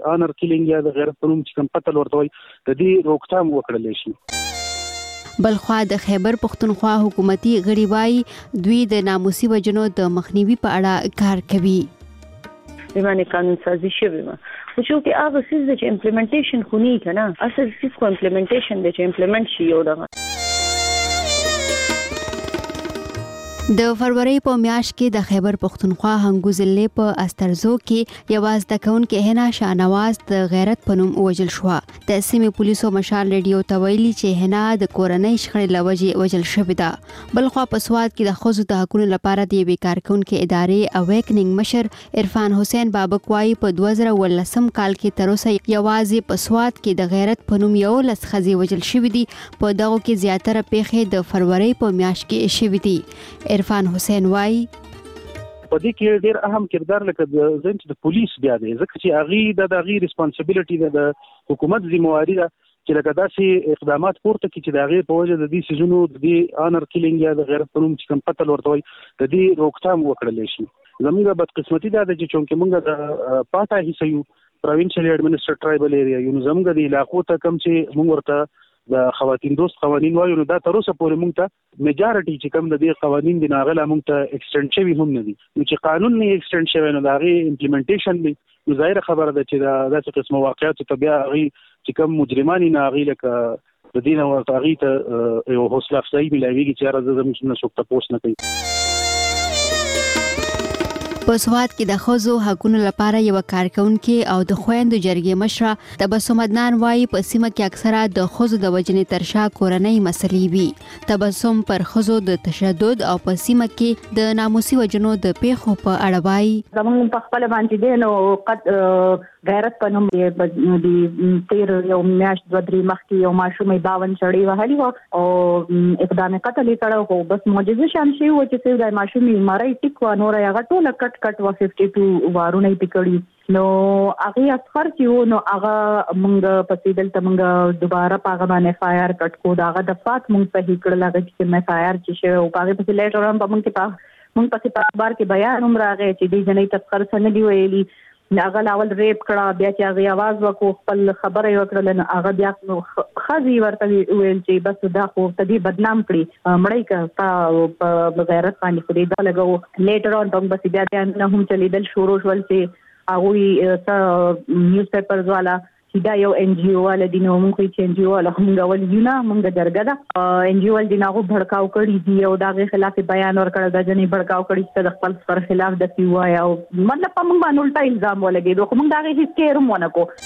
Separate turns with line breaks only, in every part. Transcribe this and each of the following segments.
آنر کیلینګ یا د غیرت په نوم چې کوم قتل ورته وایي د دې روکثام وکړلی شي.
بلخوا د خیبر پختونخوا حکومتي غړي وایي دوی د ناموسي وجنو د مخنیوي په اړه کار کوي.
باندې قانون سازي شوی و خو چې هغه څه چې امپلیمنټیشن خو نه کنه اصل څه کو امپلیمنټیشن د چې امپلیمنټ شي یو دغه.
د فروری په میاشت کې د خیبر پختونخوا هنګو ضلع په استرزو کې یواز د کونکو هنا شاهنواز د غیرت په نوم وژل شو. د سیمې پولیسو مشال ریډیو ته ویلي چې هنا د کورنۍ شخړې لوجې وژل شوې ده. بلخوا په سواد کې د ښځو د حقوقو لپاره د یوې کارکونکو ادارې اویکنینګ مشر عرفان حسین بابک وايي په 2018 کال کې تر اوسه یوازې په سواد کې د غیرت په نوم 11 ښځې وژل شوې دي. په دغه کې زیاتره پیښې د فروری په میاشت کې شوې دي. عرفان حسین وايي
په دې کې ډېر اهم کردار لکه د پولیس بیا دی ځکه چې هغه د هغه ریسپانسیبিলিټي د حکومت ذمہواری ده چې لکه داسې اقدامات پورته کړي چې د هغه په وجه د دې سيزونو د آنر کیلینګ یا د غیرت په نوم چې کوم قتل ورته وایي د دې روکثام وکړل شي. زموږ بدقسمتي ده چې چونکه موږ د پاټا حصہ یو پروینشل ایڈمنسټریټ ټرایبل ایریا یو زموږ د علاقو ته کم چې موږ ورته د خواتین دوست قوانین وایو نو دا تر اوسه پورې موږ ته میجارټي چې کوم د دې قوانین د ناغله موږ ته ایکسټند شوی هم نه دي. نو چې قانون نه ایکسټند شوی نو دا غي امپلیمنټیشن دی نو ظاهر خبره ده چې دا داسې قسم واقعیت ته بیا غي چې کوم مجرمانی نه غي لکه د دین او تغییر ته یو حوصله افزایی ملایويږي چې راځي زموږ نه څوک تاسو نه کوي.
په سواد کې د ښځو حقوقو لپاره یو کارکونکو او د خويندو جرګې مشره تبسم عدنان وايي په سیمه کې اکثره د ښځو د وجنې ترشا کورنۍ مسلې وي. تبسم پر ښځو د تشدد او په سیمه کې د ناموسي وجنو د پیښو په اړه وايي
زموږ په خپل باندې دي نو غیرت په نوم د تیر یو میاشت د درې مخکې یو ماشومې 52 چړې وهلې و او اقدام قتل یې کړو خو بس معجزه شان شي و چې د ماشومې مړی ټیک و نور هغه ټول کټ و 52 وارونه پکړي نو هغه اثر چې نو هغه مونږ په سیدل ته مونږ دوباره پاغه باندې فایر کټ کو داغه د فات مونږ په هیکړه لګی چې مې فایر چې شو او هغه په لیټر اون په مونږ په اخبار کې بیان هم راغی چې دې جنې تفکر سن دی ویلي هغه لاول ریپ کړه بیا چې هغه आवाज وکړو خپل خبره یو کړل نو هغه بیا خزي ورته ویل چې بس دا خو تدې بدنام کړی مړی کا په غیرت باندې خو دې دا لګو لیټر اون په بس بیا نه هم چلیدل شروع شول چې هغه نیوز پیپرز والا دا یو ان جی او ول دي نو موږ چې ان جی او ول هم غول یونه موږ درګه دا ان جی او ول دیناغو بھڑکاو کړی دی او داغه خلاف بیان ورکړ د جنې بھڑکاو کړی چې د خپل پر خلاف د پیوای او مطلب په موږ باندې الټا الزام ولګي دوه موږ داغه هیڅ کېرم ونه کو.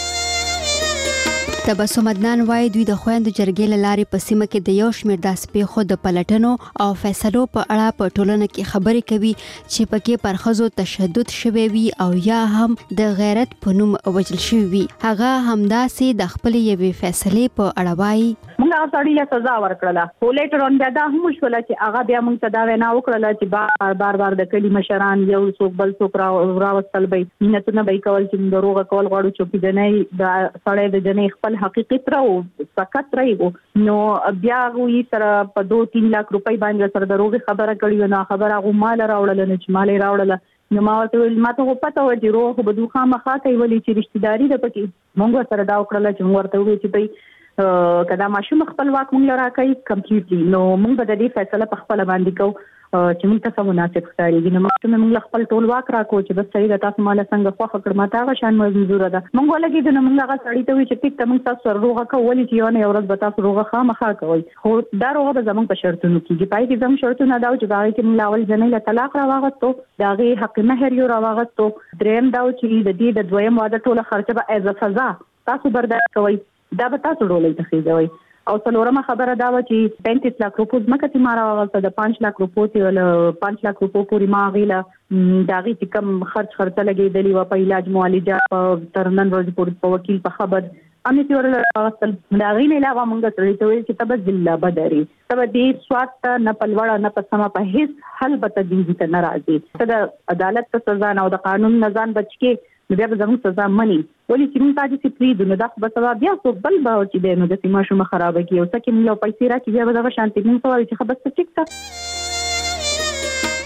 تبسم عدنان وايي دوی د خويندو جرګې لارې په سیمه کې د یو شمېر داس پیښو د پلټنو او فیصلو په اړه په ټولنه کې خبرې کوي چې پکې پر ښځو تشدد شوی وي او یا هم د غیرت په نوم وژل شوی وي. هغه همداسې د خپل یوې فیصلې په اړه وايي
موږ سړی له سزا ورکړله خو لیټر اون بیا دا هم شول چې هغه بیا موږ ته دا وینا وکړله چې بار د کلی مشران یو څوک بل څوک راوستل به مینتونه به کول چې دروغ کول غواړو چې جنې د سړی د جنې خپل حقیقت راو سکت راو نو بیا وی سره په 2-3 لک روپۍ باندې سره دروغ خبره کړی نو خبره غو مال راوړل نه چې مال راوړل نو ما ته پته و چې روغ به دوه خامخا کوي ولې چې رشتہداري ده پکې موږ سره دا وکړل چې ورته وی چې کدا ماشوم خپل واک مونږ لرا کوي کمپلیټلی نو مونږ به د دې فیصله په خپل باندې کوو چې موږ ته مناسب ښکاري نو مونږ خپل ټول واک راکو چې بس صحیح د تاسو مال څنګه خو خکړ ماته غا شان منظور ده مونږ ولګي د مونږ هغه سړی ته وی چې ټیک ته مونږ تاسو روغه کولی چې یو نه یو ورځ به تاسو روغه خامخا کوي خو دا روغه به زمونږ په شرطونو کې پای کې زموږ شرطونه دا چې باغې کې مونږ اول جنې له طلاق راوغتو داغه حق مهر یو راوغتو دریم دا چې د دې د دویم واده ټول خرچه به از سزا تاسو برداشت کوئ دا به تاسو ډولې تخیږي او څلورمه خبره دا و چې 35 لک روپۍ مکه چې مارا واغسته د 5 لک روپۍ ول 5 لک روپۍ پوری ما غیله داغي چې کم خرچه لګېدلی و په علاج معالجه په ترنن ورځ پورې په وکیل په خبر امي تورل واغستل داغي نه علاوه موږ سره ته ویل چې تبد بالله بدري تب دې سوات نه پلوړه نه پسما په هیڅ حل به تدې ته ناراضي ته عدالت ته سزا نه او د قانون نظام بچ کې نو بیا به زموږ سزا مني ولې چې موږ تاسو چې پری نو دا به سبا بیا څو بل به چې دی نو د سیمه شوم خراب کی او سکه موږ پیسې راکې بیا به دا شانتي موږ سوال چې خبر څه ټیک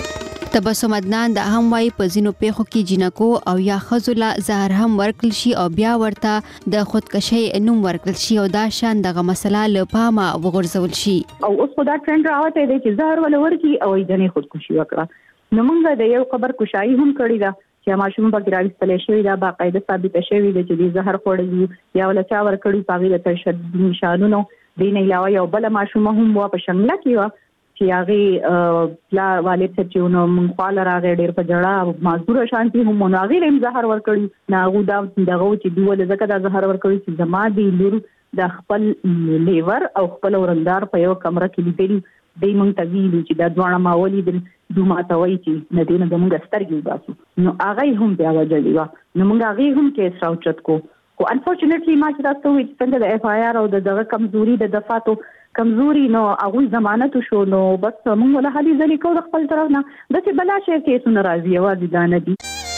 تبسم عدنان د هم وايي په ځینو پیښو کې جنکو او یا خزله زهر هم ورکړل شي او بیا ورته د خودکشي نوم ورکړل شي او دا شان دغه مسله له پامه وغورځول شي.
او اوس خو دا ټرند راوته دی چې زهر ول ورکی او ځنې خودکشي وکړه. نو موږ د یو خبر کوشایي هم کړی دا چې ماشوم په ګراوستل شوی دا باقاعده ثابت شوی دی چې د زهر خوړل یا ول چا ورکړي پاغي د تشدد نشانونو دین علاوه یو بل ماشوم هم په شمله کې چې هغه لا والد چې نو مونږ خپل راغی ډېر په جړه مازدور شانتي هم ناغي لم زهر ورکړي ناغو دا دغه چې دوه زکه دا زهر ورکړي چې زما دی لور د خپل لیور او خپل ورندار په یو کمره کې لیدل د مونږ ته ویلي چې دا ځوانه ما ولیدل دوه ماتوي چې نه دینه د مونږ سترګې وباسو نو هغه هم بیا وجلی و نو مونږ هغه هم کې سراوچت کو انفورچونټلی ما چې تاسو وایي څنګه د اف آی آر او دغه کمزوري د دفاتو کمزوري نو هغه ضمانت شو نو بس موږ ولا حالي ځلې کو د خپل طرف نه د څه بلا شي کې سن راځي او د نه دي.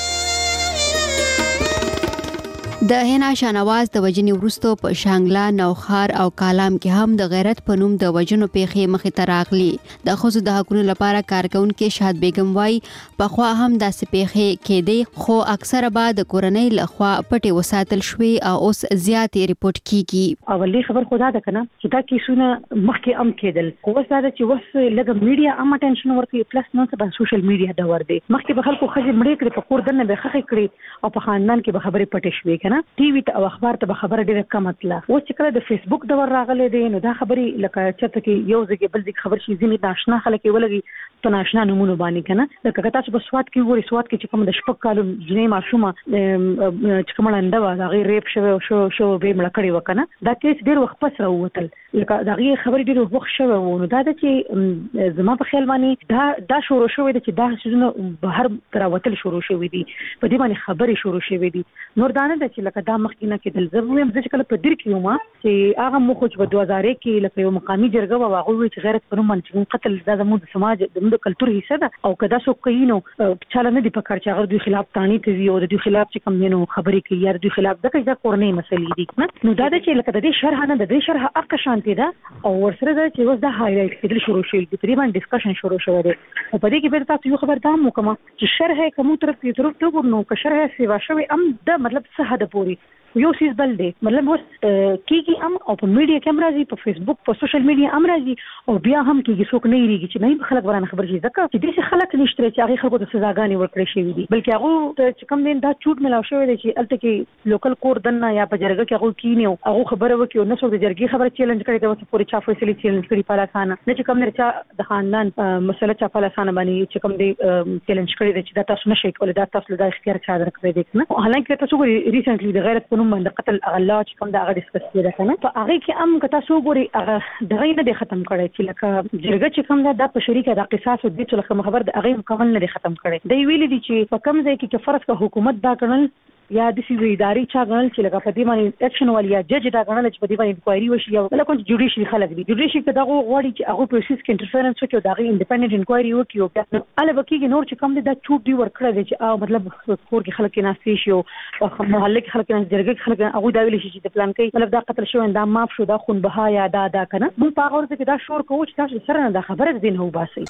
د هینا شانواز د وجنې ورستو په شانګلا نوخار او کالام کې هم د غیرت په نوم د وجنو پیښې مخې ته راغلي. د خصوص د حقوقو لپاره کارکونکو شاد بیگم وای په خوا هم داسې پیښې کېدې خو اکثره به د کورنۍ لخوا پټي وساتل شوې او اوس زیاتې ریپورت کیږي.
اولي خبر خدا ده کنه چې دا کیسونه مخکې ام کېدل خو اوس دا چې وس لګ میډیا ام اټینشن ورکړي پلس نو په سوشل میډیا دا ور دي مخکې به خلکو خځې مړې کړې په کور دنه به خخې کړې او په خاندان کې به خبرې پټې شوې کنه ټي وي ته او اخبار ته به خبره ډیره کم اتله. اوس چې کله د فیسبوک د ور راغلي دي نو دا خبرې لکه چرته کې یو ځای بل ځای خبر شي ځینې ناشنا خلک ولګي ته ناشنا نمونه باندې کنه لکه تاسو په سواد کې وګورئ سواد کې چې کوم د شپږ کالو جنې ماشومه چې کوم لنده و هغه ریپ شو به مړ کړی وکنه دا کیس ډیر وخت پس راووتل لکه دا خبرې ډیر وخت شوه نو دا چې زما په خیال باندې دا شروع شوې ده چې دا شنو بهر تراوتل شروع شوې دي په دې باندې خبرې شروع شوې دي نور دانه ده چې لکه دا مخکینه کې دل زبویم چې کله په دیر کې ومه چې هغه مخ په 2000 کې لکه یو مقامي جرګه و هغه چې غیرت پرم باندې قتل د زموږ سماج د کلچر حصہ ده او کدا سو کینو چاله نه دی په کار چې هغه دوی خلاف تانی کوي او د دوی خلاف چې کوم نو خبرې کوي یا دوی خلاف د کله کورنۍ مسلې دي نو دا چې لکه د دې شرح نه د دې شرح اق شانتي ده او ورسره دا چې وس دا هایلایټ کېدل شروع شوی دی تقریبا ډیسکشن شروع شوی دی په دې کې به تاسو یو خبر ده مو کوم چې شرح کوم طرف ته ورنو که شرح سیوا شوی ام د مطلب څه حد پوری یو سیس بل دی مطلب اوس کیږي ام او په میډیا کې هم راځي په فیسبوک په سوشل میډیا هم راځي او بیا هم کیږي څوک نه یریږي چې نه خلک ورانه خبر شي ځکه چې دې خلک نشته چې هغه خلکو ته سزاګانې ورکړي شي دي بلکې هغه چې کوم دین دا چوټ ملاو شوی دی چې الته کې لوکل کور دنه یا په جرګه کې هغه کینیو هغه خبره وکړي نو څوک د جرګې خبره چیلنج کړي دا پوری چا فیصله چیلنج کړي په لاسانه نه چې کوم نه چې د خاندان مسله چا په لاسانه باندې چې کوم دی چیلنج کړي چې دا تاسو نشئ کولای دا تاسو د اختیار چا درکړي دي نه حالانکه تاسو ګوري ریسنټلی د غیرت په نوم باندې قتل الله چې کوم دا هغه ډیسکس کړي کنه په هغه کې ام کته سو ګوري هغه دغه نه دی ختم کړي چې لکه جرګه چې کوم دا په شریکه د قصاص او د څه لکه خبر د هغه مکمل نه دی ختم کړي دی ویلي دي چې په کوم ځای کې فرض کا حکومت دا کړل یا د سیوی اداري چا غنل چې لکه په دې باندې اکشن ول یا جج دا غنل چې په دې باندې انکوایري وشي یا لکه جوډیشي خلک دي جوډیشي کې دا غوړي چې هغه پروسس کې انټرفیرنس وکړي دا غي انډیپندنت انکوایري وکړي او بیا له وکیږي نور چې کوم دا چوټ دی ورکړه دي چې مطلب کور کې خلک ناشې شي او محله کې خلک نه جرګه خلک هغه دا ویل شي چې د پلان کې مطلب دا قتل شو دا ماف شو دا خون بها یا دا کنه مون په هغه ورته کې دا شور کوو چې تاسو سره نه دا خبره دین هو باسي.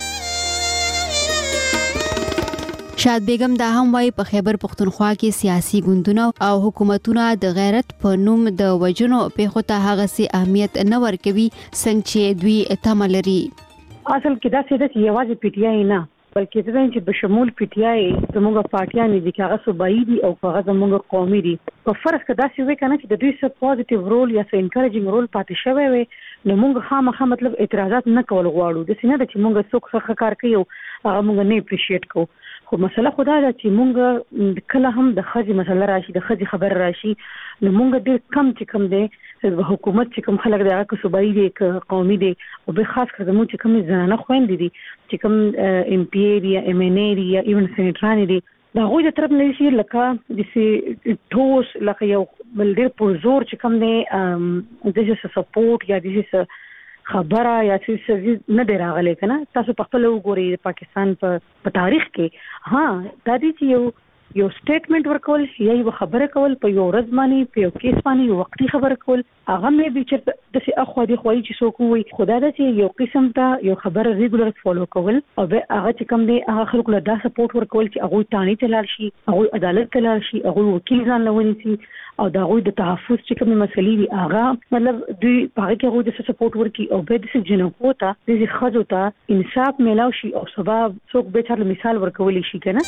شاد بیگم دا هم وای په خیبر پختونخوا کې سیاسي ګوندونه او حکومتونه د غیرت په نوم د وجنو پیښو ته هغه سي اهمیت نه ورکوي څنګه چې دوی تمه لري.
اصل کې دا څه د یوازې پی ټی آی نه بلکې دا چې بشمول پی ټی آی زموږ پارټیان دي چې هغه صوبایي دي او هغه زموږ قومي دي په فرض کې دا څه وی کنه چې د دوی څه پوزټیو رول یا څه انکریجینګ رول پاتې شوی وي نو موږ خامخا مطلب اعتراضات نه کول غواړو د سینه د چې موږ څوک ښه کار کوي او هغه موږ نه اپریشیټ کوو خو مسله خدا دا چې موږ کله هم د خځې مسله راشي د خځې خبر راشي نو موږ ډېر کم چې کم دی د حکومت چې کوم خلک دی هغه صوبایي دي قومي دي او به خاص کر زموږ چې کوم زنانه خويندې دي چې کوم ام پی ای دي یا ام ان ای دي یا ایون سېنیټران دي دا غوښه د طرف نه شي لکه د سي ټوس لکه یو بل ډېر په زور چې کوم دی د څه سپورټ یا د څه خبره یا څه نه دی راغلی کنه تاسو په خپل وګورئ د پاکستان په تاریخ کې ها دا دي چې یو یو سټیټمنټ ورکول یا یو خبره کول په یو ورځ باندې په یو کیس باندې یو وختي خبره کول هغه مې به چې د څه اخو دي خوای چې څوک وي خدای دا چې یو قسم ته یو خبره ریګولر فالو کول او به هغه چې کوم دی هغه خلکو له دا سپورټ ورکول چې هغه تانی تلل شي هغه عدالت تلل شي هغه وکیل ځان لونی شي او دا غوي د تحفظ چې کوم مسلې وي هغه مطلب دوی هغه کې غوي د سپورټ ورکي او به د جنو ته د خځو ته انصاف ملاوي شي او سبب څوک به تر مثال ورکول شي کنه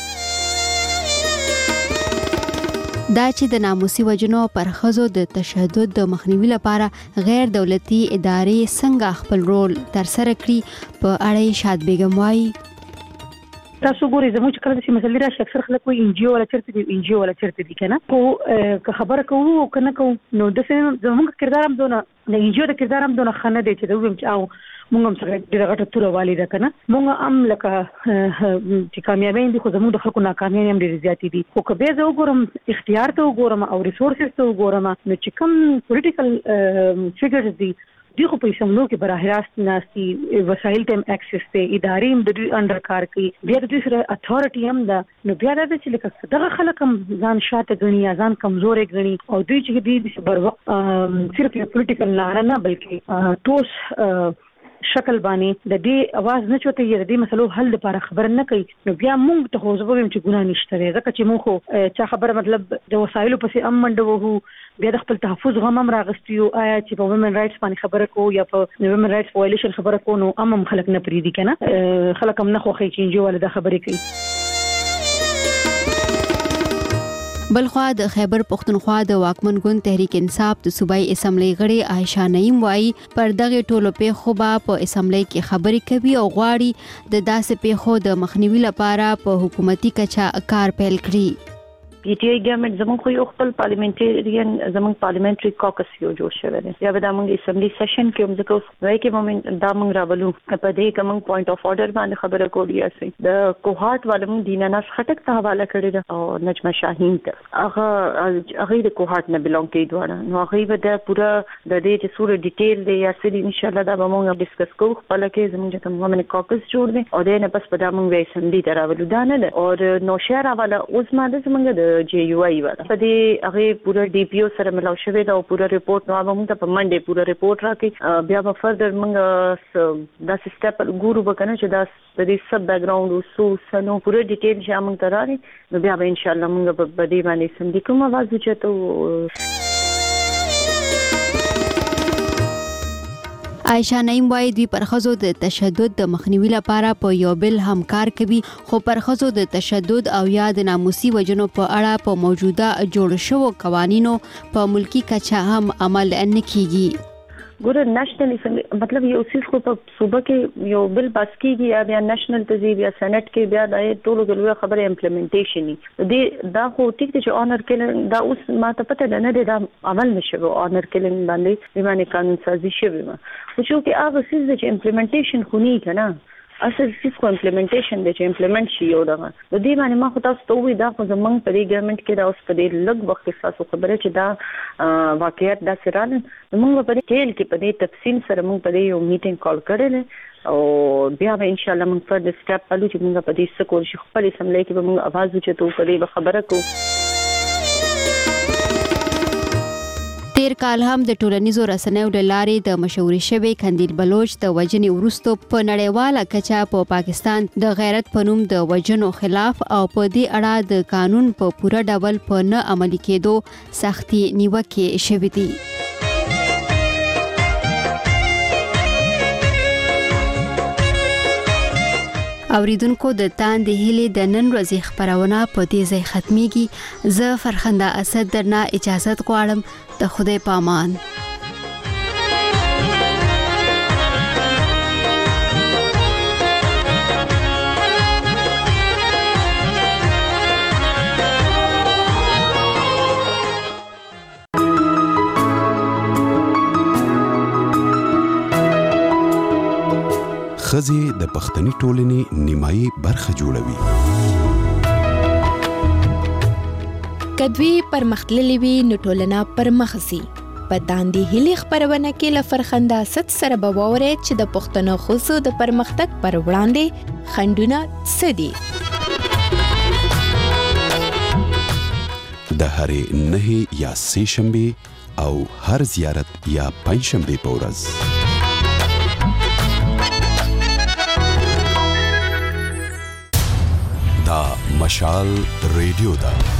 دا چې د ناموسي وجنو پر خځو د تشدد د مخنیوي لپاره غیر دولتي ادارې څنګه خپل رول تر سره کړی په اړه شاد بیگم وايي
تاسو ګورئ زموږ چې کله چې مسلې راشي اکثر خلک وایي انجیو ولا چرته دی انجیو ولا چرته دی کنه کو خبره کوو کنه کو نو د زموږ کردار هم دونه د انجیو د کردار هم دونه خنه دی چې دوی چې او مونږ هم سره ډیره غټه توره والی ده کنه مونږ هم لکه چې کامیابی دي خو زموږ د خلکو ناکامیان هم ډیره زیاتې دي خو کبه زه وګورم اختیار ته وګورم او ریسورسز ته وګورم نو چې کوم پولیټیکل فیګرز دي دی خو په اسمبلو کې براه راست ناسي وسایل تم اکسس ته ادارې د دوی انډر کار کوي بیا د دوی سره اتھارټي هم ده نو بیا د چې لکه دغه خلک هم ځان شاته غني ځان کمزوري غني او دوی چې دوی بر وخت صرف یو پولیټیکل نه بلکې ټوس شکل باندې د دې आवाज نه چوته یې د دې مسلو حل لپاره خبر نه کوي نو بیا موږ ته خو زبویم چې ګناه نشته ځکه چې موږ خو چا خبره مطلب د وسایلو پسې منډو وو بیا د خپل تحفظ غم هم راغستیو آیا چې په وومن رائټس باندې خبره کو یا په وومن رائټس وایلیشن خبره کو نو هم خلک نه پریدي کنه خلک هم نه خوخي چې انجو ولا د خبرې کوي
بلخوا د خیبر پختونخوا د واکمن ګوند تحریک انصاف د صوبایي اسمبلی غړي عائشہ نعیم وايي پر دغه ټولو پیښو په اسمبلی کې خبرې کوي او غواړي د داسې پیښو د مخنیوي لپاره په حکومتي کچا کار پیل کړي
پی ټی آی ګورنمنت زموږ خو یو خپل پارلیمنټریان زموږ پارلیمنټري کوکس یو جوړ شوی دی یا به دا موږ اسمبلی سیشن کې موږ کوم وای کې مومنت دا موږ راولو په دې کې موږ پوینټ اف اورډر باندې خبره کولی اسي د کوهارت والو دیناناس خټک ته حواله کړی دا او نجمه شاهین ته هغه د کوهارت نه بلونګ کوي دوه نو هغه به د پورا د دې چې سور ډیټیل دی یا سړي ان شاء الله دا به موږ ډیسکس کوو خپل کې زموږ کوم ومن کوکس جوړ دی او دا نه پس په دا موږ اسمبلی ته راولو دا نه او نو شهر حواله اوس ماده زموږ د جی یو ای والا په دې هغه پورا ډي پی او سره ملاو شوی دا پورا ریپورت نو موږ ته په منډه پورا ریپورت راکې بیا به فردر موږ دا سټپ ګورو وکنه چې دا د دې سب بیک گراوند او سو پورا ډیټیل چې موږ تراري نو بیا به ان شاء الله موږ په دې باندې سم دي کوم आवाज وچته
عائشہ نعیم وايي دوی پر خځو د تشدد د مخنیوي لپاره په یو بل همکار کوي خو پر خځو د تشدد او یا د ناموسي وجنو په اړه په موجوده جوړ شوو قوانینو په ملکی کچا هم عمل نه کیږي
ګوره نېشنل مطلب یو څه خو په صوبه کې یو بل پاس کیږي یا بیا نېشنل تزیب یا سېنات کې بیا د ټولو غلوه خبره امپلیمنټیشن دي دا خو ټیک دي چې اونر کلن دا اوس ماته پته نه دی دا عمل نشو اونر کلن باندې ایمانه قانون سازي شوی ما خو چې هغه څه چې امپلیمنټیشن خو نه کنه اصل فیسکو امپلیمنټیشن د چې امپلیمنٹ شي یو دغه د دې باندې ما خو تاسو ته وی دا خو زمونږ په دې ګورنمنت کې دا اوس په دې لږ وخت کې تاسو خبره چې دا واقعیت دا سره موږ په دې ټیل کې په دې تفصیل سره موږ په دې یو میټینګ کال کړل او بیا به ان شاء الله موږ پر د سټپ پلو چې موږ په دې سکول شي خپل اسمبلی کې به موږ आवाज وچتو په دې خبره کوو
تیر کال هم د ټولنیزو رسنیو له لارې د مشهور شوی کندیل بلوچ د وجنې وروسته په نړیواله کچه په پاکستان د غیرت په نوم د وجنو خلاف او په دې اړه د قانون په پوره ډول په نه عملي کېدو سختي نیوکې شوې دي اوریدونکو د تاندې هیلې د نن ورځې خبرونه په دې ځای ختميږي زه فرخنده اسد درنه اجازه غواړم د خدای پامان
ښځې د پښتني ټولنې نیمایي برخه جوړوي.
کدوی پرمختللې وي نو ټولنه پرمخ ځي. په تاندې هیلې خبرونه کې له فرخنده اسد سره به واورئ چې د پښتنو ښځو د پرمختګ پر وړاندې خنډونه څه دي.
د هرې 9 یا 3 شنبه او هر زیارت یا پنځ شنبه په ورځ. دا مشال ریډیو ده.